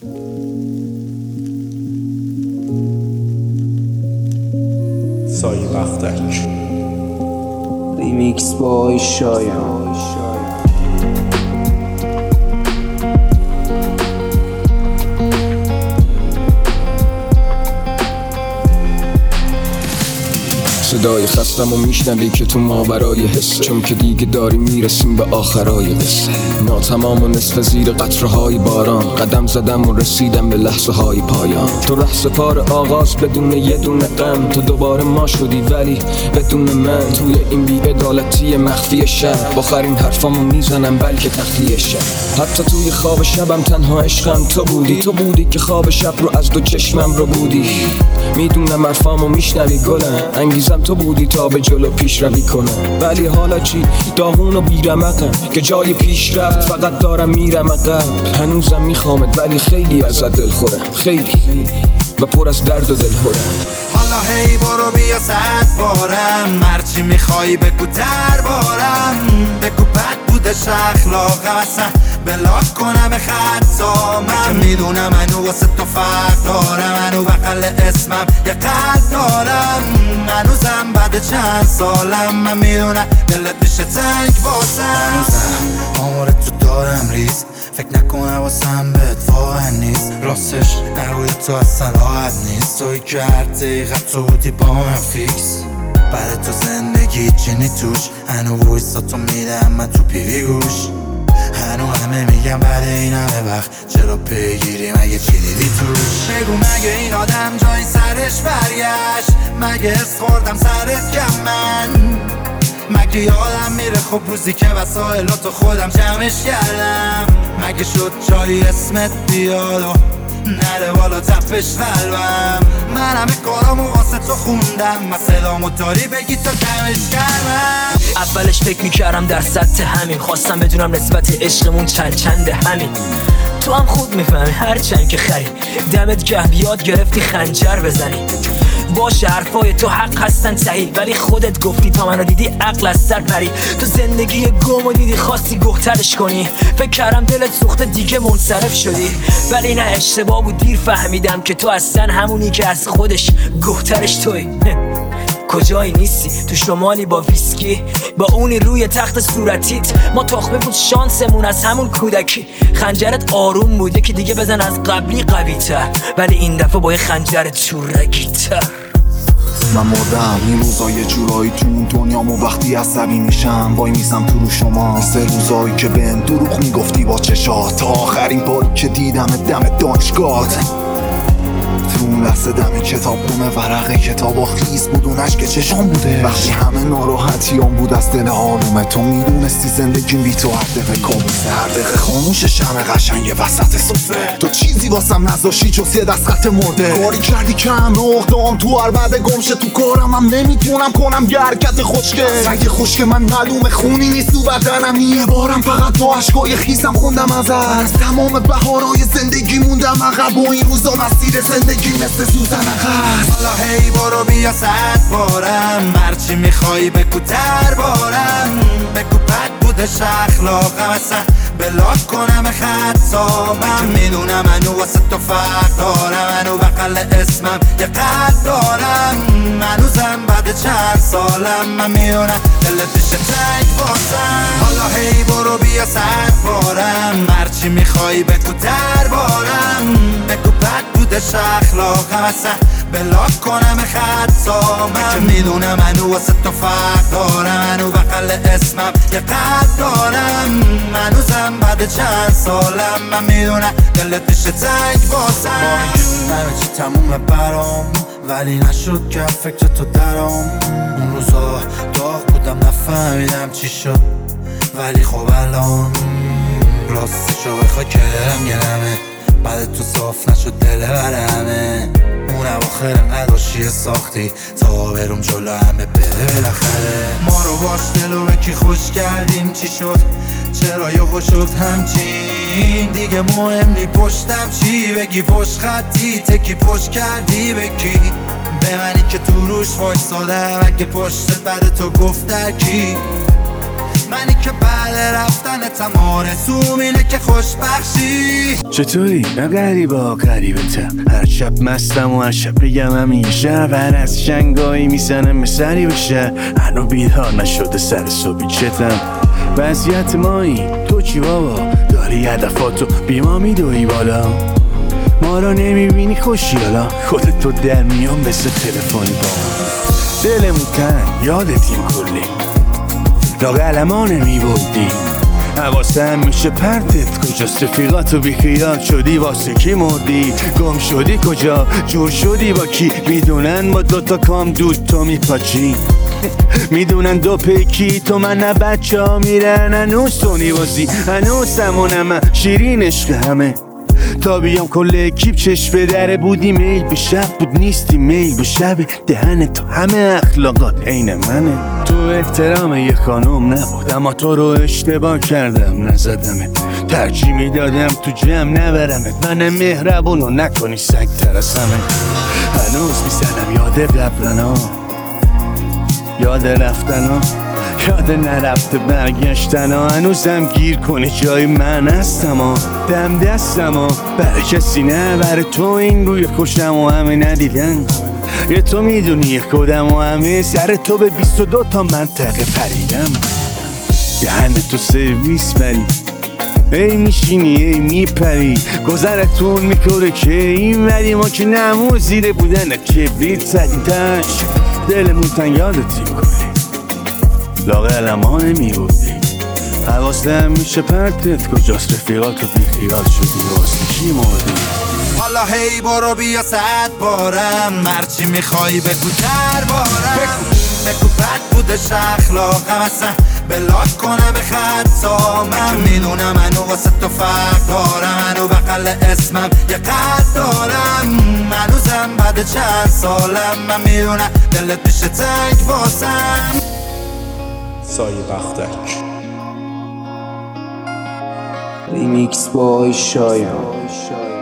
سایه بختک ریمیکس بای شایان. صدای خستم و میشنوی که تو ماورای حس، چون که دیگه داریم میرسیم به آخرای قصه. ناتمام و نصف زیر قطره‌های باران، قدم زدم و رسیدم به لحظه‌های پایان. تو رهسپار آغاز بدون یه دونه غم، تو دوباره ما شدی ولی بدون من. توی این بی‌عدالتی مخفی شب، آخرین حرفامو میزنم بلکه تخلیه شب. حتی توی خواب شبم تنها عشقم تو بودی، تو بودی که خواب شب رو از دو چشمم رو بودی. میدونم حرفامو میشنوی گلم، انگیزم تو بودی تا به جلو پیش روی کنم. ولی حالا چی؟ داغون و بیرمقم که جای پیش رفت فقط دارم میرم عقب. هنوزم میخوامت ولی خیلی ازت دل خورم، خیلی و پر از درد و دل خورم. حالا هی برو بیا 100 بارم، هرچی میخوای بگو دربارم. بگو بد بوده اخلاقم، اصلا بلاک کنم خطامم. که میدونم منو واسه تو فرق دارم، منو بغل اسمم یه قلب دارم. هنوزم بعد چند سالم من میدونم دلت میشه تنگ واسم. آمار تو دارم ریز، فکر نکنم واسم بهت واقع نیست. راستش نروی تو اصلا راحت نیست، توی که هر دقیقه تو بودی با من فیکس. بعد تو زندگی چینی توش، هنو وایسا تو میدم من تو پیوی گوش. هنو همه میگم بعد این همه وقت چرا پیگیری مگه چی دیدی توش؟ بگو مگه این آدم جای سرش برگشت؟ مگه اس خوردم سرت کم من؟ مگه یادم میره خب روزی که وسایلاتو خودم جمعش کردم؟ مگه شد جایی اسمت بیاد و نره بالا تپش قلبم؟ من همه کارامو واسه تو خوندم، مسئلامو داری بگی تا کمش کردم. اولش فکر میکردم در سطح همین، خواستم بدونم نسبت عشقمون چنده همین. تو هم خود میفهمی هرچند که خری، دمت گرم یاد گرفتی خنجر بزنی. باشه حرفای تو حق هستن صحیح، ولی خودت گفتی تا منو دیدی عقل از سر پری. تو زندگی گمو دیدی خواستی گهترش کنی، فکر کردم دلت سوخته دیگه منصرف شدی. ولی نه اشتباه بود، دیر فهمیدم که تو اصلا همونی که از خودش گهترش توی. کجایی نیستی؟ تو شمالی با ویسکی، با اونی روی تخت صورتیت. ما تخمه بود شانسمون از همون کودکی. خنجرت آروم بوده که دیگه بزن از قبلی قوی تر، ولی این دفعه با یه خنجر چورگی تر. من مردم این روزا یه جورایی تو اون دنیامو، وقتی عصبی میشم وای میزم تو رو شما. 3 روزایی که بهم دروغ میگفتی با چشات، تا آخرین باری که دیدم دم دانشگاهت. تو اون لحظه دم کتابخونه ورق کتابا خیس بود، اونش که چشام بوده. وقتی همه ناراحتیام بود از دل آرومه، تو میدونستی زندگیم بی تو هر دقیقه کابوسه. هر دقیقه خاموش شمع قشنگ وسط سفره، تو چیزی واسم نذاشتی جز یه دست خط مرده. کاری کردی که همه اقدام تو عربده گمشه، تو کارم هم نمیتونم کنم یه حرکت خوشگه. سنگ خشک من معلومه خونی نیست تو بدنم، یه بارم فقط با عشقای خیسم خوندم ازت. تمام بهارای زندگی موندم عقب و این روزا مسیر زندگی مثل سوزن عقب. حالا هی برو بیا 100 بارم، هرچی میخوای بگو دربارم. بگو بد بوده اخلاقم، اصلا بلاک کنم خطامم. میدونم منو واسه تو فرق دارم، منو بغل اسمم یه قلب دارم. هنوزم بعد چند سالم من میدونم دلت میشه تنگ واسم. حالا هی برو بیا 100 بارم، هرچی میخوای بگو دربارم. بگو بد بوده اخلاقم، اصلا بلاک کنم خطامم. که میدونم منو واسه تو فرق دارم، منو بغل اسمم یه قلب دارم. هنوزم بعد چند سالم من میدونم دلت میشه تنگ واسم. همه چی تمومه برام، ولی نشد که فکر تو درام. اون روزا داغ بودم نفهمیدم چی شد، ولی خب الان راستشو بخوای که دلم گرمه. بعد تو صاف نشد دل برمه، اون اواخر نداشتی ساختی تا برم جلو همه بره بالاخره. ما رو باش دلو به کی خوش کردیم چی شد؟ چرا یهو شد همچین؟ دیگه مهم نی پشتم چی بگی، پشت خطی تکی پشت کردی بکی. به منی که تو روش وایسادم، اگه پشتت بعد تو گفت کی. منی که بعد رفتن تمارسوم اینه که خوشبخشی. چطوری؟ نه غریبا غریبتم، هر شب مستم و هر شب بگم همیشه بر از شنگایی میزنم مثلی بشه، هنو بیدار نشده سر صبحی چتم. وضعیت مایی تو چی بابا؟ داری هدفاتو بی ما میدوی بالا، ما رو نمیبینی خوشیالا، خودتو در میان مثل تلفنی با دلمون تنگ یادتیم کلی لاغلما نمیبودی، حواسم میشه پرتت کجاست، رفیقاتو بیخیال شدی واسه کی مردی، گم شدی کجا، جور شدی با کی، میدونن با دوتا کام دود تو میپاچی میدونن دو پیکی تو من نه بچه ها میرن هنوز تو نیوازی، هنوز سمونم شیرین عشق همه تا بیام کل اکیپ چشم به دره بودی، میل به شب بود نیستی میل به شب، دهن تو همه اخلاقات عین منه، تو احترام یه خانوم نبود اما تو رو اشتباه کردم نزدمت، ترجیح میدادم تو جمع نبرمت، من مهربونو نکنی سگ ترسمه، هنوز میزنم یاد قبلنا، یاد رفتنا، یاد نرفته برگشتن ها، هنوزم گیر کنه جای من هستم ها، دم دستم ها، برای کسی نه برای تو این روی خوشم و همه ندیدن، یه تو میدونی خودم و همه سر تو به 22 تا منطقه پریدم، دهن تو سرویس بری ای میشینی ای میپری، گذرتون میکنه که این ولی ما که نمور زیره بودن کبریت زدیدش، دلمون تن یادتیم کنی لاغلم ها نمیبودی، حواسم میشه پرتت کجاست، رفیقاتو بیخیال شدی واسه کی مردی. حالا هی برو بیا 100 بارم، هرچی میخوای بگو دربارم، بگو بد بودش اخلاقم اصلا بلاک کنه به خطا، من میدونم هنو واسه تو فرق دارم، هنو بغل اسمم یه قد دارم، هنوزم بعد چند سالم، من میدونم دلت میشه تنگ واسم. سایه بختک ریمیکس بای شایان.